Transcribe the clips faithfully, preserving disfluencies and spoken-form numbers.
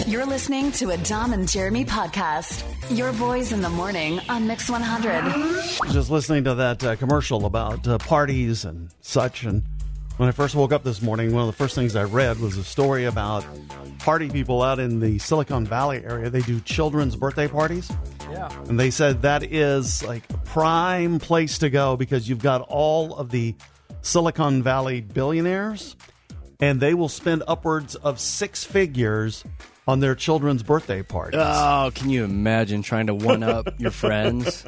You're listening to a Dom and Jeremy podcast. Your boys in the morning on Mix one hundred. Just listening to that uh, commercial about uh, parties and such. And when I first woke up this morning, one of the first things I read was a story about party people out in the Silicon Valley area. They do children's birthday parties. Yeah. And they said that is like a prime place to go because you've got all of the Silicon Valley billionaires, and they will spend upwards of six figures on their children's birthday parties. Oh, can you imagine trying to one-up your friends?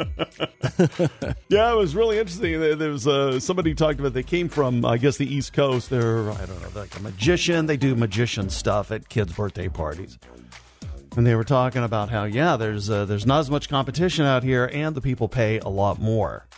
Yeah, it was really interesting. There there was uh, somebody talked about they came from, I guess, the East Coast. They're, I don't know, like a magician. They do magician stuff at kids' birthday parties. And they were talking about how, yeah, there's uh, there's not as much competition out here, and the people pay a lot more.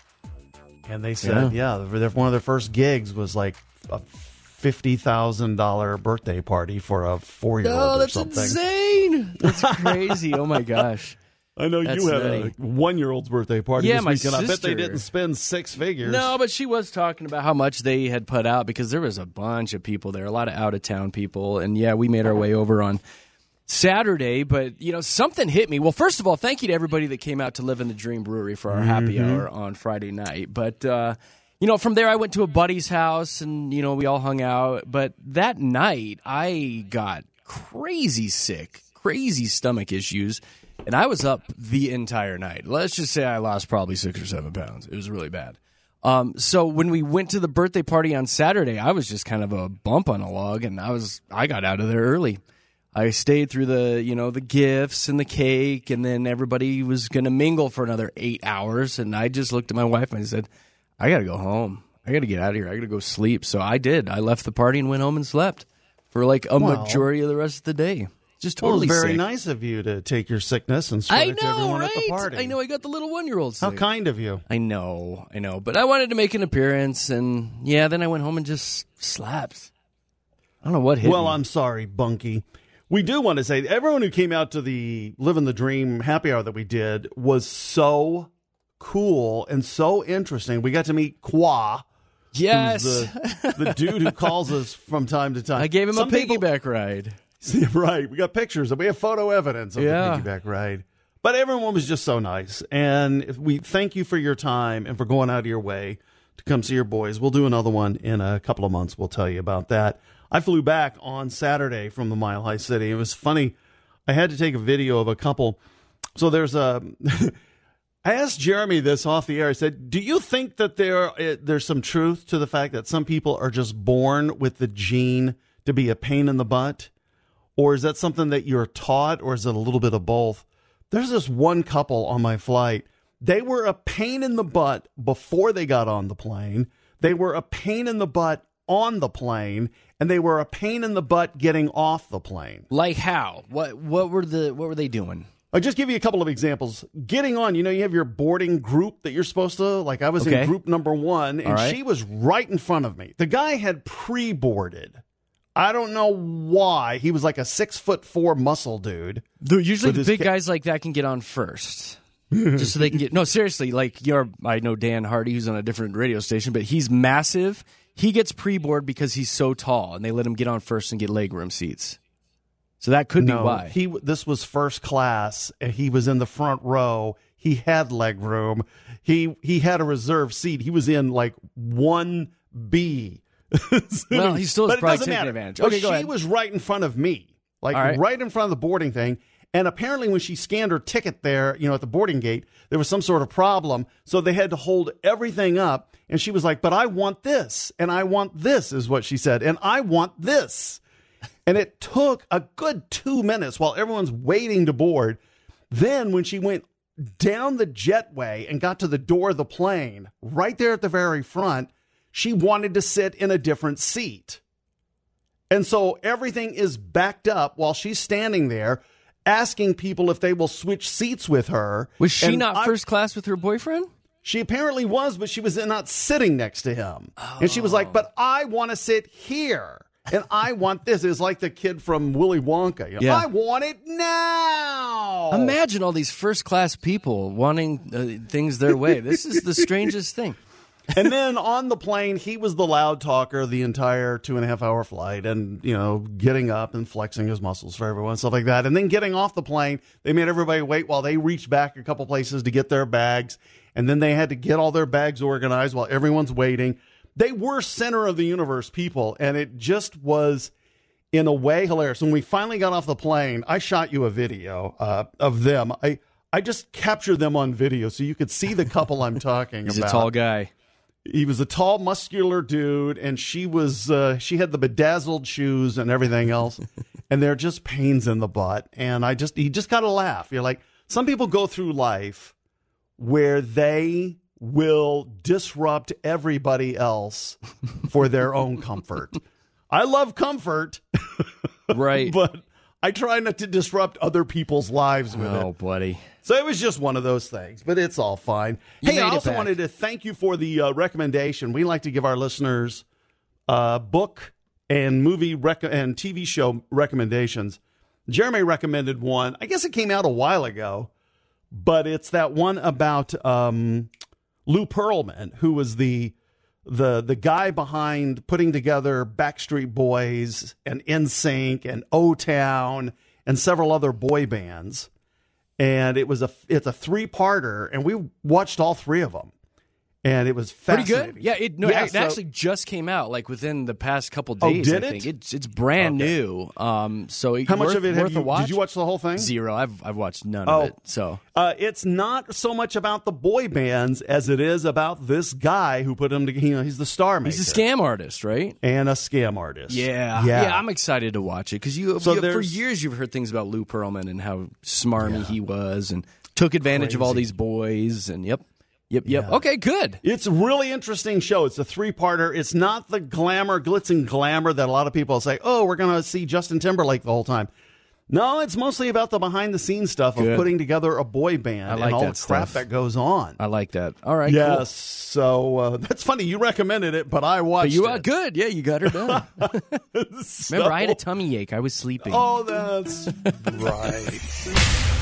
And they said, yeah, yeah one of their first gigs was like a fifty thousand dollars birthday party for a four-year-old oh, or that's something. insane. That's crazy. Oh, my gosh. I know That's you had nutty. a one-year-old's birthday party Yeah, this my weekend. I bet they sister. didn't spend six figures. No, but she was talking about how much they had put out because there was a bunch of people there, a lot of out-of-town people. And, yeah, we made our way over on Saturday, but, you know, something hit me. Well, first of all, thank you to everybody that came out to Live in the Dream Brewery for our happy Mm-hmm. hour on Friday night. But, uh, you know, from there I went to a buddy's house and, you know, we all hung out. But that night I got crazy sick, crazy stomach issues, and I was up the entire night. Let's just say I lost probably six or seven pounds. It was really bad. Um, so when we went to the birthday party on Saturday, I was just kind of a bump on a log, and I was I got out of there early. I stayed through the, you know, the gifts and the cake, and then everybody was going to mingle for another eight hours. And I just looked at my wife and I said, I got to go home. I got to get out of here. I got to go sleep. So I did. I left the party and went home and slept for like a Wow. majority of the rest of the day. Just Well, it totally was very sick. nice of you to take your sickness and spread I it to know, everyone right? at the party. I know. I got the little one-year-old sick. How kind of you. I know. I know. But I wanted to make an appearance, and yeah, then I went home and just slept. I don't know what hit Well, me. I'm sorry, Bunky. We do want to say everyone who came out to the Living the Dream happy hour that we did was so cool and so interesting. We got to meet Kwa. Yes. Who's the, the dude who calls us from time to time. I gave him Some a people- piggyback ride. Right. We got pictures and we have photo evidence of Yeah. the piggyback ride. But everyone was just so nice. And we thank you for your time and for going out of your way to come see your boys. We'll do another one in a couple of months. We'll tell you about that. I flew back on Saturday from the Mile High City. It was funny. I had to take a video of a couple. So there's a... I asked Jeremy this off the air. I said, do you think that there uh, there's some truth to the fact that some people are just born with the gene to be a pain in the butt? Or is that something that you're taught, or is it a little bit of both? There's this one couple on my flight. They were a pain in the butt before they got on the plane. They were a pain in the butt on the plane, and they were a pain in the butt getting off the plane. Like how? What What were the What were they doing? I'll just give you a couple of examples. Getting on, you know, you have your boarding group that you're supposed to, like I was Okay. in group number one, and All right. she was right in front of me. The guy had pre-boarded. I don't know why. He was like a six foot four muscle dude. Usually With the his big ca- guys like that can get on first. Just so they can get... No, seriously, like you're... I know Dan Hardy, who's on a different radio station, but he's massive. He gets pre-board because he's so tall, and they let him get on first and get legroom seats. So that could no, be why. He this was first class, and he was in the front row. He had leg room. He he had a reserved seat. He was in like one B. Well, he still is But it probably doesn't taking matter. advantage. But Okay, go she ahead. was right in front of me, like All right. right in front of the boarding thing. And apparently, when she scanned her ticket there, you know, at the boarding gate, there was some sort of problem. So they had to hold everything up. And she was like, "But I want this, and I want this," is what she said, and I want this. And it took a good two minutes while everyone's waiting to board. Then when she went down the jetway and got to the door of the plane, right there at the very front, she wanted to sit in a different seat. And so everything is backed up while she's standing there asking people if they will switch seats with her. Was she And not I- first class with her boyfriend? She apparently was, but she was not sitting next to him. And she was like, "But I want to sit here. And I want this." It's like the kid from Willy Wonka. You know, Yeah. I want it now. Imagine all these first class people wanting uh, things their way. This is the strangest thing. And then on the plane, he was the loud talker the entire two and a half hour flight and, you know, getting up and flexing his muscles for everyone, stuff like that. And then getting off the plane, they made everybody wait while they reached back a couple places to get their bags. And then they had to get all their bags organized while everyone's waiting. They were center of the universe people, and it just was, in a way, hilarious. When we finally got off the plane, I shot you a video uh, of them. I, I just captured them on video so you could see the couple I'm talking He's about. He's a tall guy. He was a tall, muscular dude, and she was uh, she had the bedazzled shoes and everything else, and they're just pains in the butt. And I just you just got to laugh. You're like, some people go through life where they will disrupt everybody else for their own comfort. I love comfort, right? But I try not to disrupt other people's lives with oh, it. Oh, buddy. So it was just one of those things, but it's all fine. You hey, I also back. wanted to thank you for the uh, recommendation. We like to give our listeners uh, book and movie rec- and T V show recommendations. Jeremy recommended one. I guess it came out a while ago, but it's that one about um, Lou Pearlman, who was the the the guy behind putting together Backstreet Boys and N Sync and O-Town and several other boy bands. And it was a it's a three-parter, and we watched all three of them, and it was fascinating. Pretty good. Yeah, it, no, yeah, it so, actually just came out like within the past couple Oh, days. did I it? think it's it's brand Okay. new. Um, so it, How much worth, of it have worth you? a watch? Did you watch the whole thing? Zero. I've I've watched none Oh. of it. So Uh, it's not so much about the boy bands as it is about this guy who put them together. You know, he's the star maker. he's a scam artist, right? and a scam artist. Yeah, yeah. I'm excited to watch it because you, So you for there's- years you've heard things about Lou Pearlman and how smarmy he was and took advantage of all Crazy. these boys and yep, yep, yep. Yeah. Okay, good. It's a really interesting show. It's a three-parter. It's not the glamour, glitz and glamour that a lot of people say, oh, we're going to see Justin Timberlake the whole time. No, it's mostly about the behind-the-scenes stuff of Good. putting together a boy band I like and all that the crap stuff. that goes on. I like that. All right, Yes, cool. so uh, that's funny. You recommended it, but I watched But you it. are good. Yeah, you got her done. So- Remember, I had a tummy ache. I was sleeping. Oh, that's right.